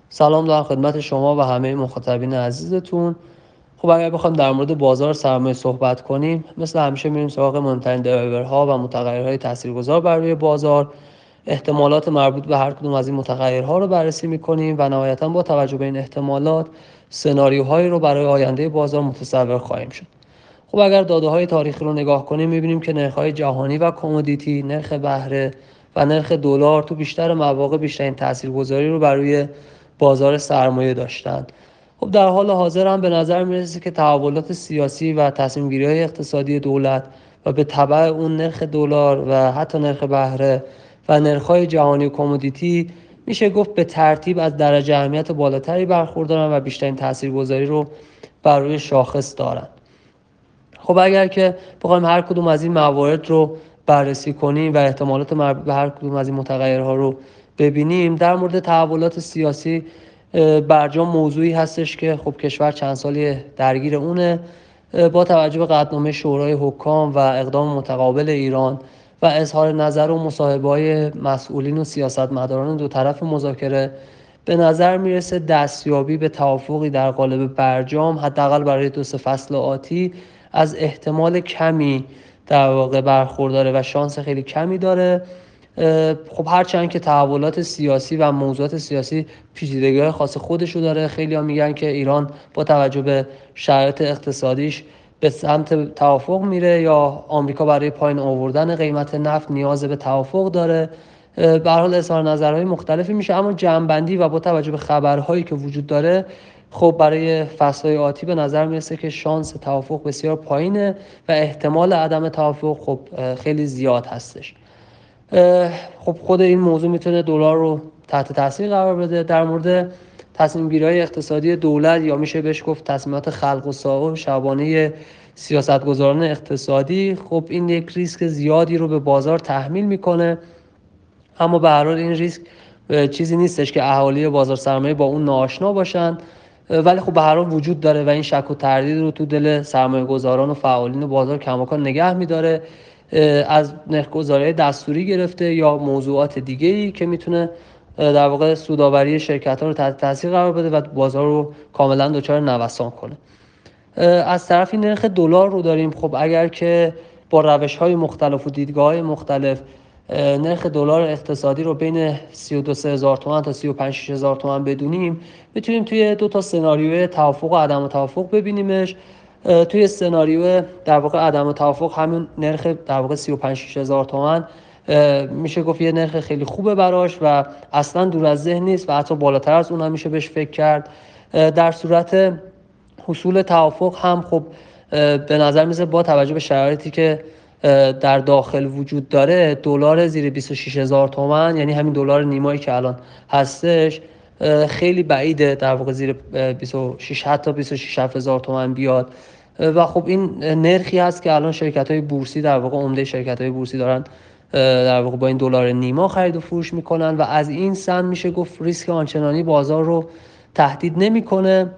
سلام دارم خدمت شما و همه مخاطبین عزیزتون. خب اگر بخوایم در مورد بازار سرمایه صحبت کنیم، مثل همیشه میریم سراغ مهمترین درایورها و متغیرهای تاثیرگذار بر روی بازار، احتمالات مربوط به هر کدوم از این متغیرها رو بررسی میکنیم و نهایتاً با توجه به این احتمالات سناریوهایی رو برای آینده بازار متصور خواهیم شد. خب اگر داده‌های تاریخی رو نگاه کنیم می‌بینیم که نرخ‌های جهانی و کمودیتی، نرخ بهره و نرخ دلار تو بیشتر مواقع بیشترین تاثیرگذاری رو بر روی بازار سرمایه داشتند. خب در حال حاضر هم به نظر میرسه که تحولات سیاسی و تصمیم‌گیری‌های اقتصادی دولت و به تبع اون نرخ دلار و حتی نرخ بهره و نرخ‌های جهانی و کمودیتی میشه گفت به ترتیب از درجه اهمیت بالاتری برخوردارن و بیشترین تاثیرگذاری رو بر روی شاخص دارن. خب اگر که بخوایم هر کدوم از این موارد رو بررسی کنیم و احتمالات مربوط به هر کدوم از این متغیرها رو ببینیم، در مورد تحولات سیاسی برجام موضوعی هستش که خب کشور چند سالی درگیر اونه. با توجه به قطعنامه شورای حکام و اقدام متقابل ایران و اظهار نظر و مصاحبه‌های مسئولین و سیاستمداران دو طرف مذاکره، به نظر میرسه دستیابی به توافقی در قالب برجام حداقل برای 2 فصل آتی از احتمال کمی در واقع برخورداره و شانس خیلی کمی داره. خب هرچند که تحولات سیاسی و موضوعات سیاسی پیچیدگی‌های خاص خودشو داره، خیلی ها میگن که ایران با توجه به شرایط اقتصادیش به سمت توافق میره یا آمریکا برای پایین آوردن قیمت نفت نیاز به توافق داره. به هر حال اظهار نظرهای مختلفی میشه، اما جمع‌بندی و با توجه به خبرهایی که وجود داره، خب برای فصل‌های آتی به نظر میرسه که شانس توافق بسیار پایینه و احتمال عدم توافق خب خیلی زیاد هستش. خب خود این موضوع میتونه دلار رو تحت تاثیر قرار بده. در مورد تصمیم گیری‌های اقتصادی دولت یا میشه بهش گفت تصمیمات خلق و سائر شبانه سیاستگزاران اقتصادی، خب این یک ریسک زیادی رو به بازار تحمیل میکنه. اما به هر حال این ریسک چیزی نیستش که اهالی بازار سرمایه با اون ناآشنا باشن، ولی خب به هر حال وجود داره و این شک و تردید رو تو دل سرمایه گذاران و فعالین بازار کماکان نگه میداره، از نرخ‌گذاری دستوری گرفته یا موضوعات دیگه‌ای که میتونه در واقع سودآوری شرکت‌ها رو تحت تاثیر قرار بده و بازار رو کاملا دچار نوسان کنه. از طرفی نرخ دلار رو داریم. خب اگر که با روش‌های مختلف و دیدگاه‌های مختلف نرخ دلار اقتصادی رو بین 32 هزار تومان تا 35 هزار تومان بدونیم، میتونیم توی 2 سناریوی توافق و عدم توافق ببینیمش. توی سناریو در واقع عدم توافق همین نرخ در واقع 35 هزار تومان میشه گفت یه نرخ خیلی خوبه براش و اصلا دور از ذهن نیست و حتی بالاتر از اون هم میشه بهش فکر کرد. در صورت حصول توافق هم خب به نظر میسه با توجه به شرایطی که در داخل وجود داره، دلار زیر 26 هزار تومان، یعنی همین دلار نیمایی که الان هستش، خیلی بعیده در واقع زیر 26 حتی 26 هزار تومان بیاد. و خب این نرخی هست که الان شرکت‌های بورسی در واقع عمده شرکت‌های بورسی دارن در واقع با این دلار نیما خرید و فروش میکنن و از این سن میشه گفت ریسک آنچنانی بازار رو تهدید نمیکنه.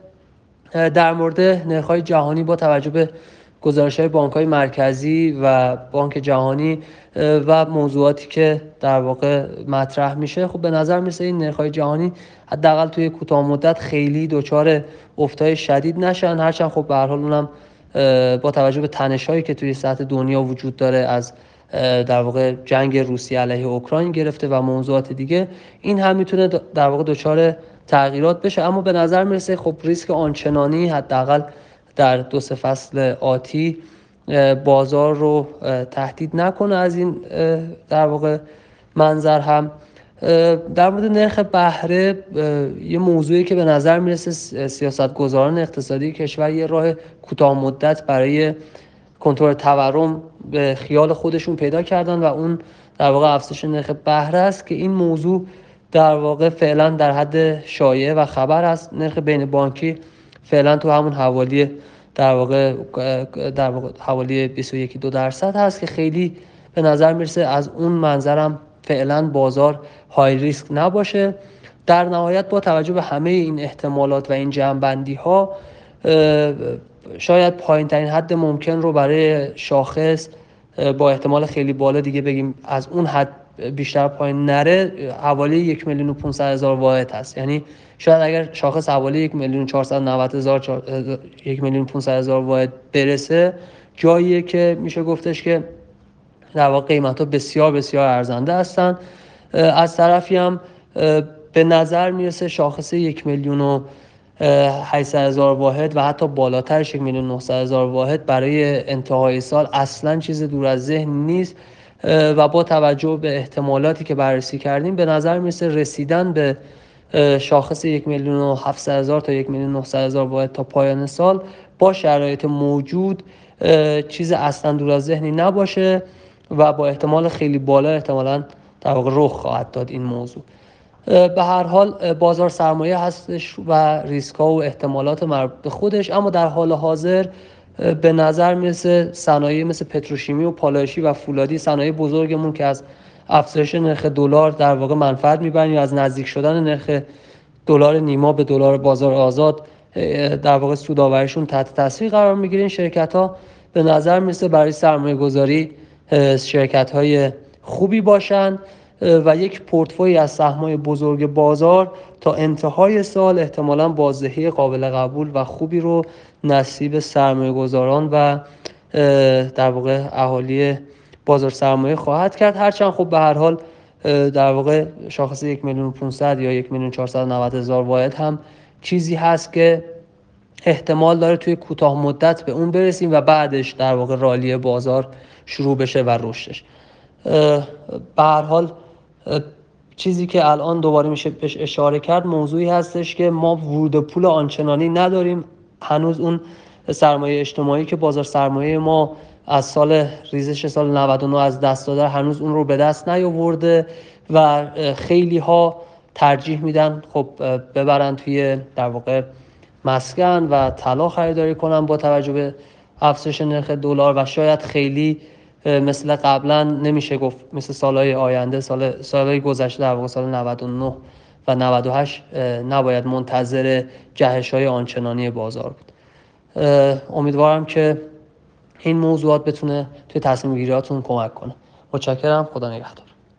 در مورد نرخ‌های جهانی با توجه به گزارش‌های بانک‌های مرکزی و بانک جهانی و موضوعاتی که در واقع مطرح میشه، خب به نظر میسه این نرخ‌های جهانی حداقل توی کوتاه مدت خیلی دچار افت‌های شدید نشن، هرچند خب به هر حال اونم با توجه به تنش‌هایی که توی سطح دنیا وجود داره، از در واقع جنگ روسیه علیه اوکراین گرفته و موضوعات دیگه، این هم میتونه در واقع دچار تغییرات بشه. اما به نظر میرسه خب ریسک آنچنانی حداقل در 2 فصل آتی بازار رو تهدید نکنه. از این در واقع منظر هم در مورد نرخ بهره، یه موضوعی که به نظر میرسه سیاستگزاران اقتصادی کشور یه راه کوتاه مدت برای کنترل تورم به خیال خودشون پیدا کردن و اون در واقع افزایش نرخ بهره است که این موضوع در واقع فعلا در حد شایعه و خبر است. نرخ بین بانکی فعلا تو همون حوالی در واقع حوالی 21-2% هست که خیلی به نظر میرسه از اون منظرم فعلا بازار های ریسک نباشه. در نهایت با توجه به همه این احتمالات و این جمع‌بندی ها، شاید پایین ترین حد ممکن رو برای شاخص با احتمال خیلی بالا دیگه بگیم از اون حد بیشتر پایین نره حوالی 1,500,000 واحد هست. یعنی شاید اگر شاخص حوالی 1,490,000 1,500,000 واحد برسه، جاییه که میشه گفتش که در واقع قیمت‌ها بسیار بسیار ارزنده هستن. از طرفی هم به نظر میرسه شاخص 1,800,000 واحد و حتی بالاترش 1,900,000 واحد برای انتهای سال اصلا چیز دور از ذهن نیست و با توجه به احتمالاتی که بررسی کردیم به نظر میرسه رسیدن به شاخص 1,700,000 تا 1,900,000 واحد تا پایان سال با شرایط موجود چیز اصلا دور از ذهنی نباشه و با احتمال خیلی بالا احتمالاً در واقع رخ خواهد داد این موضوع. به هر حال بازار سرمایه هستش و ریسک ها و احتمالات مربوط به خودش، اما در حال حاضر به نظر میرسه صنایع مثل پتروشیمی و پالایشی و فولادی، صنایع بزرگمون که از افزایش نرخ دلار در واقع منفعت میبرن یا از نزدیک شدن نرخ دلار نیما به دلار بازار آزاد در واقع سودآوریشون تحت تاثیر قرار میگیره. این شرکت ها به نظر میرسه برای سرمایه گذاری شرکت های خوبی باشن و یک پورتفوی از سهم‌های بزرگ بازار تا انتهای سال احتمالاً بازدهی قابل قبول و خوبی رو نصیب سرمایه‌گذاران و در واقع اهالی بازار سرمایه خواهد کرد. هرچند خب به هر حال در واقع شاخص 1,500,000 یا 1,490,000 واحد هم چیزی هست که احتمال داره توی کوتاه مدت به اون برسیم و بعدش در واقع رالی بازار شروع بشه و رشدش. به هر حال چیزی که الان دوباره میشه بهش اشاره کرد موضوعی هستش که ما ورود پول آنچنانی نداریم. هنوز اون سرمایه اجتماعی که بازار سرمایه ما از سال ریزش سال 99 از دست داده هنوز اون رو به دست نیاورده و خیلی ها ترجیح میدن خب ببرن توی در واقع مسکن و طلا خریداری کنن با توجه به افزایش نرخ دلار و شاید خیلی مثل قبلا نمیشه گفت مثل سالهای آینده سالهای گذشته در واقع سال 99 و 98 نباید منتظر جهش‌های آنچنانی بازار بود. امیدوارم که این موضوعات بتونه توی تصمیم گیریاتون کمک کنه. متشکرم. خدا نگهدار.